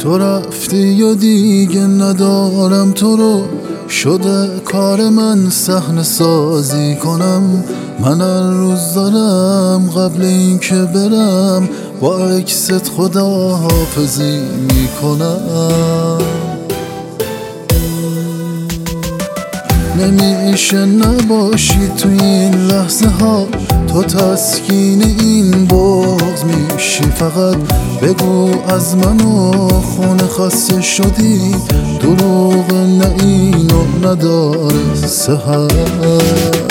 تو رفتی و دیگه ندارم تو رو، شده کار من صحنه سازی کنم. من هر روز دارم قبل این که برم با عکست خداحافظی میکنم. نمیشه نباشی تو این لحظه ها، تو تسکین این بغض میشی. فقط بگو از منو خونه خسته شدی، دروغ نه اینو نداره صحت.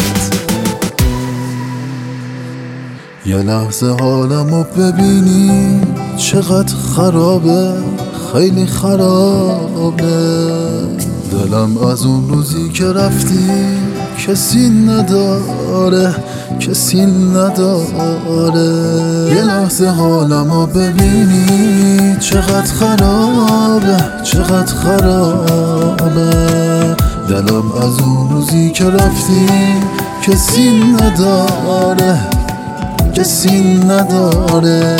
یه لحظه حالمو ببینی چقدر خرابه، خیلی خرابه. دلم از اون روزی که رفتی کسی نداره، کسی نداره. یه لحظه حالمو ببینی چقدر خرابه، چقدر خرابه. دلم از اون روزی که رفتی کسی نداره، کسی نداره.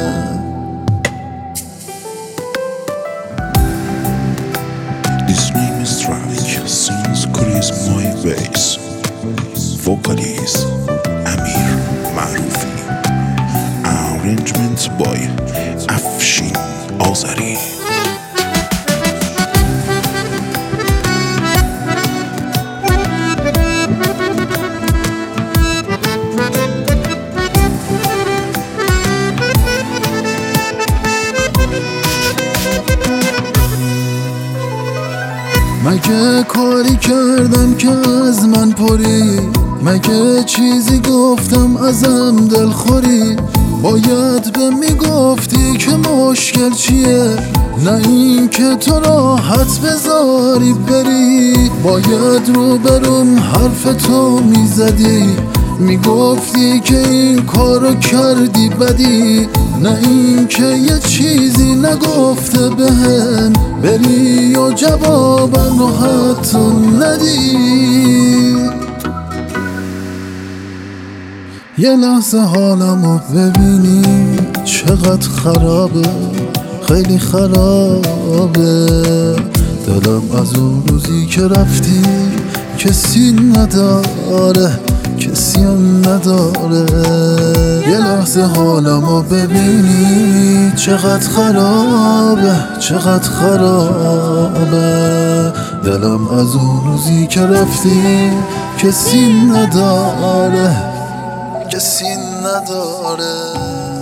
This name is Strike, sings Chris My Bass, vocalist Amir Marufi, arrangement by Afshin Azari. مگه کاری کردم که از من پری؟ مگه چیزی گفتم ازم دلخوری؟ باید به میگفتی که مشکل چیه، نه این که تو راحت بذاری بری. باید رو بروم حرف تو میزدی، میگفتی که این کارو کردی بدی، نه این که یه چیزی نگفته بهم بری و جوابم رو حتی ندی. یه لحظه حالمو ببینی چقدر خرابه، خیلی خرابه. دلم از اون روزی که رفتی کسی نداره، کسی هم نداره. یه لحظه حالمو ببینی چقدر خرابه، چقدر خرابه. دلم از اون روزی که رفتی کسی نداره، کسی نداره.